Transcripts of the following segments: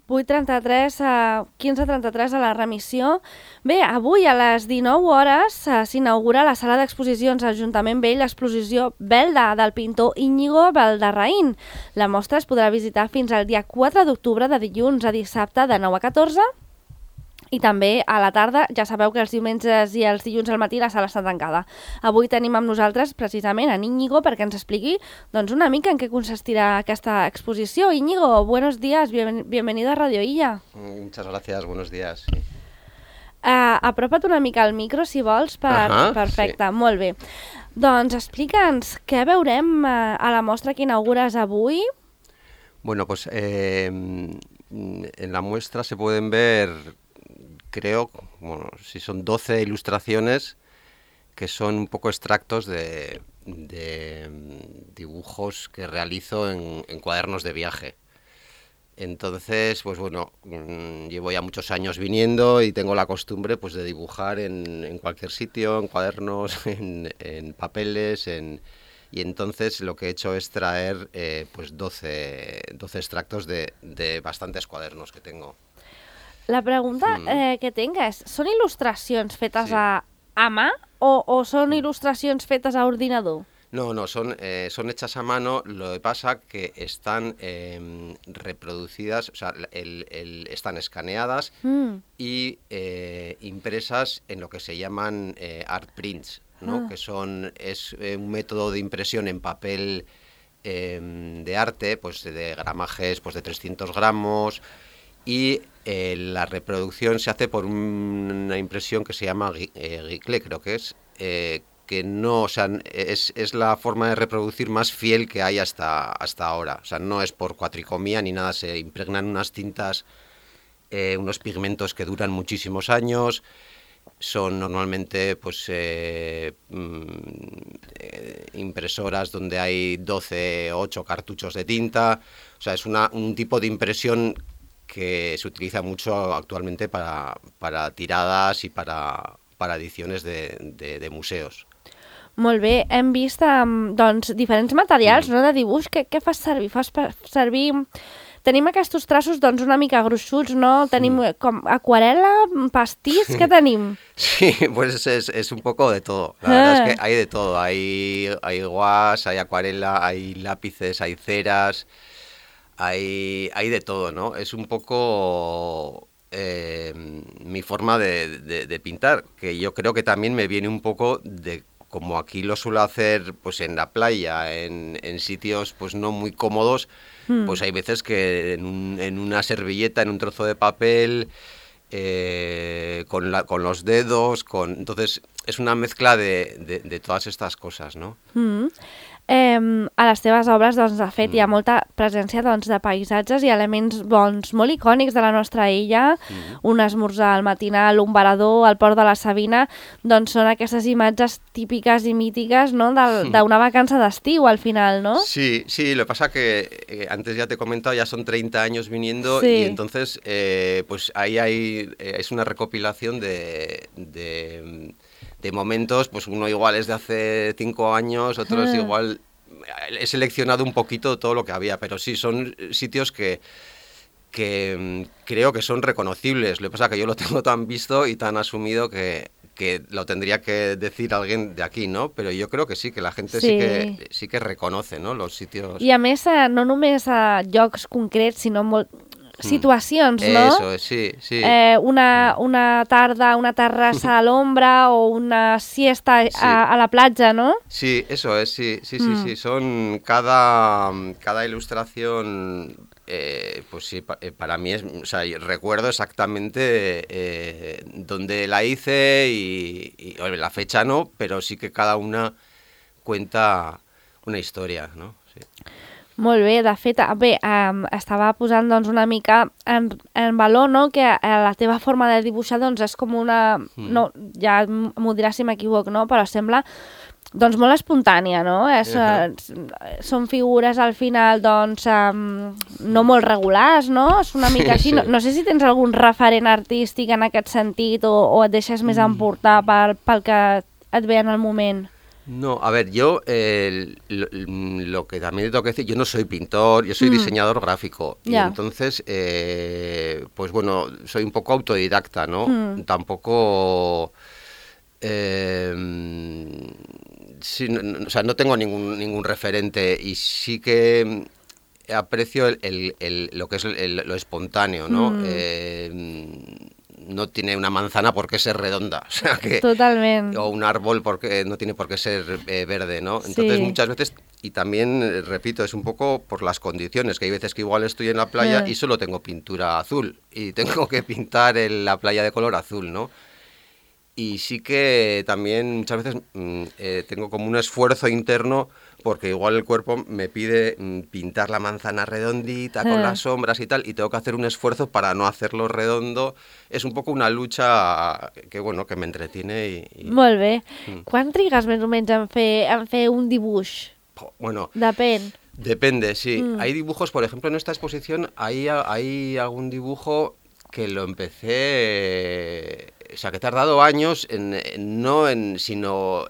8:33 a 15:33 a la remissió. Bé, avui a les 19 hores s'inaugura a la sala d'exposicions Ajuntament Vell l'exposició Belda del pintor Íñigo Valderraín. La mostra es podrà visitar fins al dia 4 d'octubre, de dilluns a dissabte de 9 a 14. I també a la tarda, ja sabeu que els diumenges i els dilluns al matí la sala està tancada. Avui tenim amb nosaltres precisament a Íñigo perquè ens expliqui doncs, una mica en què consistirà aquesta exposició. Íñigo, buenos días, bienvenido a Radio Illa. Muchas gracias, buenos días. Sí. Apropa't una mica al micro, si vols. Perfecte, sí. Molt bé. Doncs explica'ns què veurem a la mostra que inaugures avui. Bueno, pues en la muestra se pueden ver, creo, bueno, si son 12 ilustraciones que son un poco extractos de dibujos que realizo en cuadernos de viaje. Entonces, pues bueno, llevo ya muchos años viniendo y tengo la costumbre pues de dibujar en cualquier sitio, en cuadernos, en papeles, y entonces lo que he hecho es traer pues 12 extractos de bastantes cuadernos que tengo. La pregunta que tinc és, són il·lustracions fetes a mà o són il·lustracions fetes a ordinador? No, son hechas a mano. Lo que pasa que están reproducidas, o sea, están escaneadas y impresas en lo que se llaman art prints, ¿no? Que es un método de impresión en papel de arte, pues de gramajes pues de 300 gramos, y la reproducción se hace por una impresión que se llama Giclée, creo que es, que no, o sea, es la forma de reproducir más fiel que hay hasta ahora. O sea, no es por cuatricomía ni nada, se impregnan unas tintas, unos pigmentos que duran muchísimos años. Son normalmente pues impresoras donde hay 12 o 8 cartuchos de tinta. O sea, es un tipo de impresión que se utiliza mucho actualmente para tiradas y para ediciones de museos. Molt bé, hem vist doncs, diferents materials no, de dibuix. Què fas servir? Fas servir... Tenim aquests traços doncs, una mica gruixuts, no? Tenim com aquarela, pastís, què tenim? Sí, pues es un poco de todo. La verdad es que hay de todo. Hay guas, hay acuarela, hay lápices, hay ceras, hay de todo, ¿no? Es un poco... mi forma de pintar, que yo creo que también me viene un poco de como aquí lo suelo hacer pues en la playa, en sitios pues no muy cómodos, pues hay veces que en una servilleta, en un trozo de papel, con los dedos, entonces es una mezcla de todas estas cosas, ¿no? A les teves obres, doncs, de fet, hi ha molta presència doncs, de paisatges i elements doncs, molt icònics de la nostra illa. Un esmorzar al matinal, un varador, el port de la Sabina, doncs són aquestes imatges típiques i mítiques, ¿no? D'una vacanza d'estiu, al final, ¿no? Sí, lo que pasa que antes ya te he comentado, ya son 30 años viniendo, sí. Y entonces pues ahí es una recopilación de momentos, pues uno igual es de hace 5 años, otros igual... He seleccionado un poquito todo lo que había, pero sí, son sitios que creo que son reconocibles. Lo que pasa es que yo lo tengo tan visto y tan asumido que lo tendría que decir alguien de aquí, ¿no? Pero yo creo que sí, que la gente sí que reconoce, ¿no? Los sitios... I a més, no només a llocs concrets, sinó situacions, no? Eso, sí. Una tarda, una terrassa a l'ombra o una siesta a la platja, ¿no? Sí, eso es, sí. Son cada ilustración, pues sí, para mí es, o sea, recuerdo exactamente dónde la hice y la fecha no, pero sí que cada una cuenta una historia, ¿no? Sí. Molt bé, de fet, estava posant doncs, una mica en valor, no?, que la teva forma de dibuixar doncs, és com una... No, ja m'ho diràs si m'equivoc, no?, però sembla doncs, molt espontània, no? Són figures al final doncs, no molt regulars, no? És una mica així. No sé si tens algun referent artístic en aquest sentit o et deixes més emportar pel que et ve en el moment. No, a ver, yo lo que también tengo que decir, yo no soy pintor, yo soy diseñador gráfico. Y entonces pues bueno, soy un poco autodidacta, ¿no? Tampoco... sí, o sea, no tengo ningún referente y sí que aprecio lo que es lo espontáneo, ¿no? No tiene una manzana por qué ser redonda, o sea que... Totalment. O un árbol porque no tiene por qué ser verde, ¿no? Entonces muchas veces, y también, repito, es un poco por las condiciones, que hay veces que igual estoy en la playa y solo tengo pintura azul y tengo que pintar la playa de color azul, ¿no? Y sí que también muchas veces tengo como un esfuerzo interno porque igual el cuerpo me pide pintar la manzana redondita con las sombras y tal, y tengo que hacer un esfuerzo para no hacerlo redondo. Es un poco una lucha que, bueno, que me entretiene. Molt bé. Quan trigues més o menys en fer un dibuix? Bueno, depende, sí. Hay dibujos, por ejemplo, en esta exposición hay algún dibujo que lo empecé... O sea, que he tardado años, sino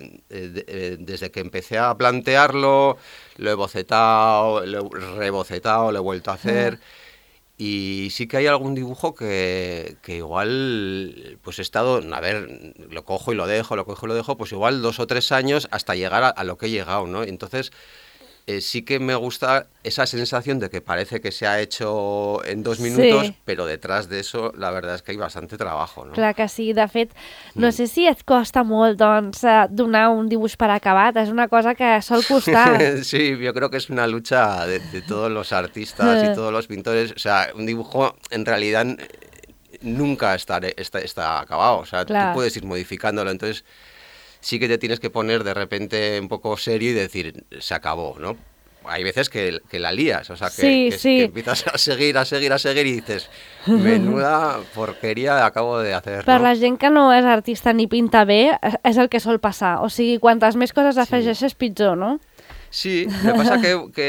desde que empecé a plantearlo, lo he bocetado, lo he rebocetado, lo he vuelto a hacer. Y sí que hay algún dibujo que igual, pues he estado, a ver, lo cojo y lo dejo, pues igual 2 o 3 años hasta llegar a lo que he llegado, ¿no? Entonces... sí que me gusta esa sensación de que parece que se ha hecho en 2 minutos, però detrás de eso la verdad es que hay bastante trabajo, ¿no? Clar que sí. De fet, no sé si et costa molt, doncs, donar un dibuix per acabat. És una cosa que sol costar. Sí, yo creo que es una lucha de todos los artistas y todos los pintores. O sea, un dibujo en realidad nunca está acabado. O sea, tú puedes ir modificándolo, entonces... sí que te tienes que poner de repente un poco serio y decir, se acabó, ¿no? Hay veces que la lías, o sea, que empiezas a seguir y dices, menuda porquería acabo de hacer, Per ¿no? la gent que no és artista ni pinta bé, és el que sol passar. O sigui, quantes més coses afegeixes, pitjor, ¿no? Sí, me pasa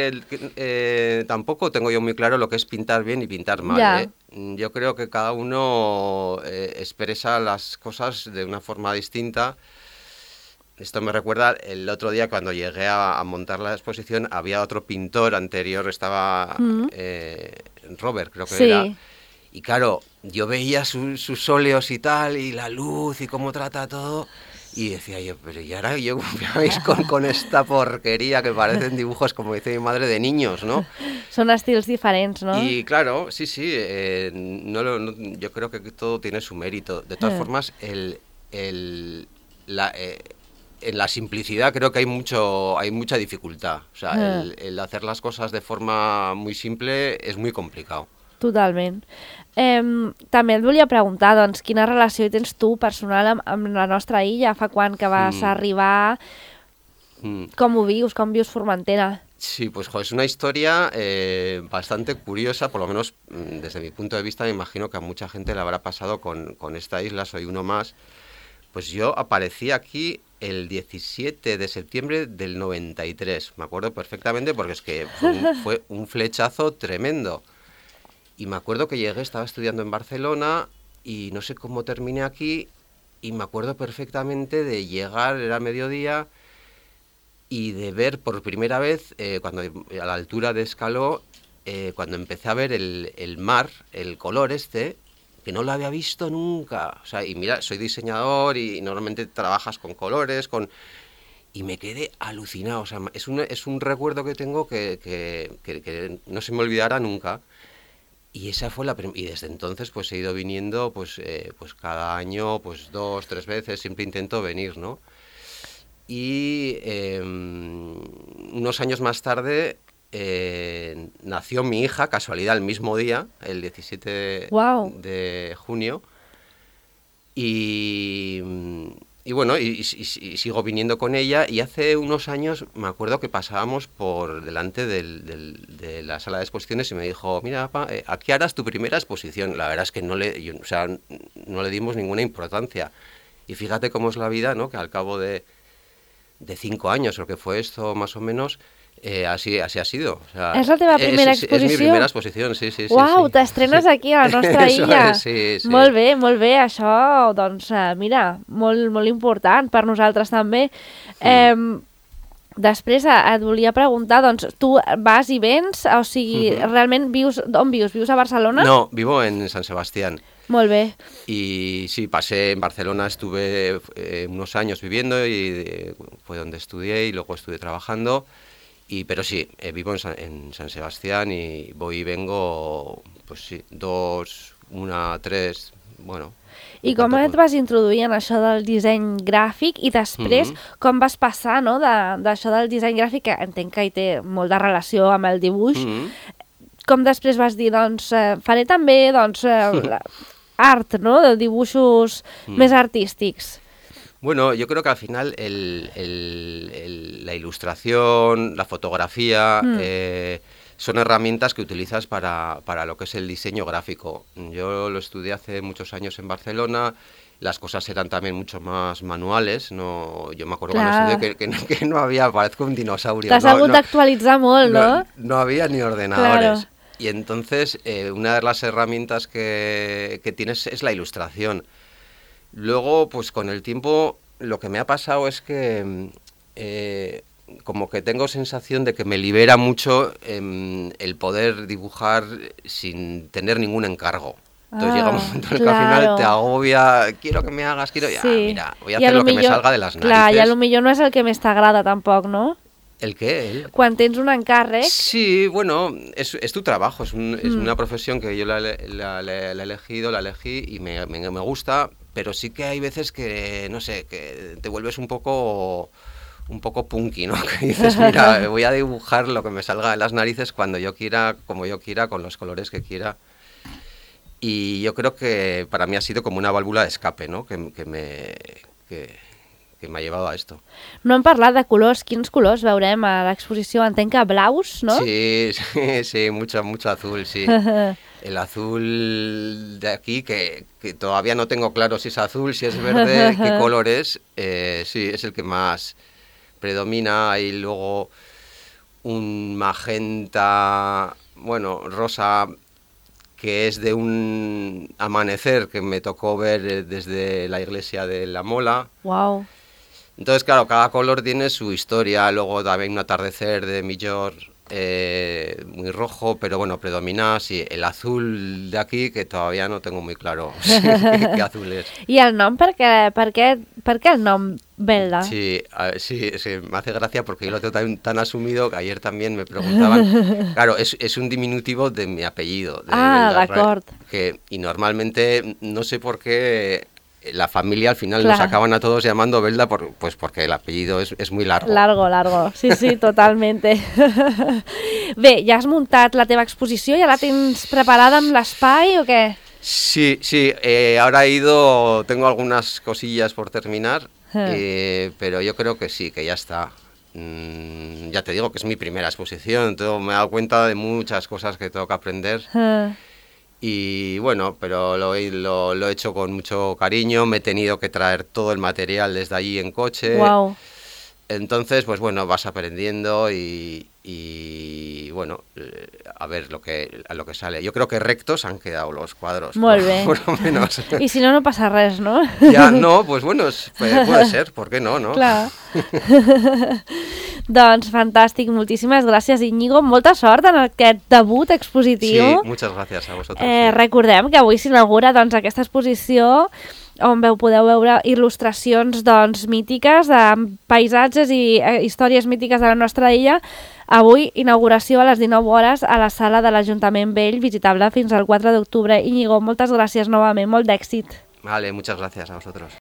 que tampoco tengo yo muy claro lo que es pintar bien y pintar mal, Ya. Yo creo que cada uno expresa las cosas de una forma distinta. Esto me recuerda el otro día cuando llegué a montar la exposición, había otro pintor anterior, estaba Robert, creo que era. Y claro, yo veía sus óleos y tal, y la luz y cómo trata todo, y decía yo, pero ¿y ahora yo veis con esta porquería que parecen dibujos, como dice mi madre, de niños, ¿no? Son estils diferents, ¿no? Y claro, sí, yo creo que todo tiene su mérito. De todas formas, en la simplicidad creo que hay mucha dificultad. O sea, el hacer las cosas de forma muy simple es muy complicado. Totalment. També et volia preguntar, doncs, quina relació tens tu personal amb la nostra illa? Fa quan que vas arribar? Com ho vius? Com vius Formentera? Sí, pues es una historia bastante curiosa, por lo menos desde mi punto de vista. Me imagino que a mucha gente le habrá pasado con esta isla, soy uno más. Pues yo aparecí aquí el 17 de septiembre del 93, me acuerdo perfectamente porque es que fue un flechazo tremendo. Y me acuerdo que llegué, estaba estudiando en Barcelona y no sé cómo terminé aquí, y me acuerdo perfectamente de llegar, era mediodía, y de ver por primera vez, cuando a la altura de Escaló, cuando empecé a ver el mar, el color que no lo había visto nunca. O sea, y mira, soy diseñador y normalmente trabajas con colores, y me quedé alucinado. O sea, es un recuerdo que tengo que no se me olvidará nunca. Y esa fue y desde entonces pues he ido viniendo pues cada año pues 2, 3 veces, siempre intento venir, ¿no? Y unos años más tarde nació mi hija, casualidad, el mismo día, el 17 de junio, y bueno, y sigo viniendo con ella, y hace unos años me acuerdo que pasábamos por delante de la sala de exposiciones y me dijo, mira, papá, aquí harás tu primera exposición. La verdad es que no le dimos ninguna importancia, y fíjate cómo es la vida, ¿no? Que al cabo de 5 años, lo que fue esto más o menos, así ha sido. O sea, és la teva primera exposició? És mi primera exposició, sí. Uau, sí. T'estrenes aquí a la nostra illa. Sí. Molt bé, això, doncs, mira, molt, molt important per nosaltres també. Després et volia preguntar, doncs, tu vas i vens? O sigui, realment vius... On vius? Vius a Barcelona? No, vivo en San Sebastián. Molt bé. Y sí, pasé en Barcelona, estuve unos años viviendo y fue donde estudié y luego estuve trabajando. Pero sí, vivo en San Sebastián y voy y vengo, pues sí, 2, 1, 3, bueno. I com et vas introduir en això del disseny gràfic i després com vas passar, no, d'això del disseny gràfic, que entenc que hi té molt de relació amb el dibuix, com després vas dir, doncs, faré també, doncs, art, ¿no? De dibuixos més artístics. Bueno, yo creo que al final la ilustración, la fotografía, son herramientas que utilizas para lo que es el diseño gráfico. Yo lo estudié hace muchos años en Barcelona, las cosas eran también mucho más manuales. No, yo me acuerdo cuando estudié que no había, parezco un dinosaurio. T'has hagut d'actualitzar molt, no? No había ni ordenadores. Claro. Y entonces una de las herramientas que tienes es la ilustración. Luego, pues con el tiempo, lo que me ha pasado es que como que tengo sensación de que me libera mucho el poder dibujar sin tener ningún encargo. Entonces llega un momento en el que al final te agobia, quiero que me hagas, mira, voy a hacer lo que me salga de las narices. Clar, i a lo millor no és el que més t'agrada tampoc, no? ¿El qué? Quan tens un encàrrec... Sí, bueno, es tu trabajo, es una profesión que yo la elegí y me gusta, pero sí que hay veces que, no sé, que te vuelves un poco punky, ¿no? Que dices, mira, voy a dibujar lo que me salga de las narices cuando yo quiera, como yo quiera, con los colores que quiera. Y yo creo que para mí ha sido como una válvula de escape, ¿no? Que me ha llevado a esto. No hem parlat de colors. Quins colors veurem a l'exposició? Entenc que blaus, no? Sí, mucho azul, sí. El azul de aquí, que todavía no tengo claro si es azul, si es verde, qué color es. Sí, es el que más predomina. Hay luego un magenta, bueno, rosa, que es de un amanecer que me tocó ver desde la iglesia de La Mola. Wow. Entonces, claro, cada color tiene su historia. Luego también un atardecer de Millor, muy rojo, pero bueno, predomina el azul de aquí, que todavía no tengo muy claro qué azul es. ¿Y el nom? ¿Per qué el nom Belda? Sí, me hace gracia porque yo lo tengo tan asumido que ayer también me preguntaban. Claro, es un diminutivo de mi apellido. D'acord. Y normalmente, no sé por qué, la familia al final nos acaban a todos llamando Belda pues porque el apellido es muy largo. Largo, sí, totalmente. Bé, ja has muntat la teva exposició, ja la tens preparada amb l'espai o què? Sí, ahora tengo algunas cosillas por terminar, pero yo creo que sí, que ya está. Ya te digo que es mi primera exposición, entonces me he dado cuenta de muchas cosas que tengo que aprender. Y bueno, pero lo he hecho con mucho cariño, me he tenido que traer todo el material desde allí en coche. Wow. Entonces, pues bueno, vas aprendiendo y bueno, a ver a lo que sale. Yo creo que rectos han quedado los cuadros. Molt bé. Por lo menos. I si no, no passa res, no? Ya, no, pues bueno, puede ser, ¿por qué no? Clar. Doncs fantàstic, moltíssimes gràcies, Íñigo. Molta sort en aquest debut expositiu. Sí, muchas gracias a vosotros. Recordem que avui s'inaugura doncs, aquesta exposició on podeu veure il·lustracions doncs, mítiques de paisatges i històries mítiques de la nostra illa. Avui, inauguració a les 19 hores a la sala de l'Ajuntament Vell, visitable fins al 4 d'octubre. Íñigo, moltes gràcies novament, molt d'èxit. Vale, muchas gracias a vosotros.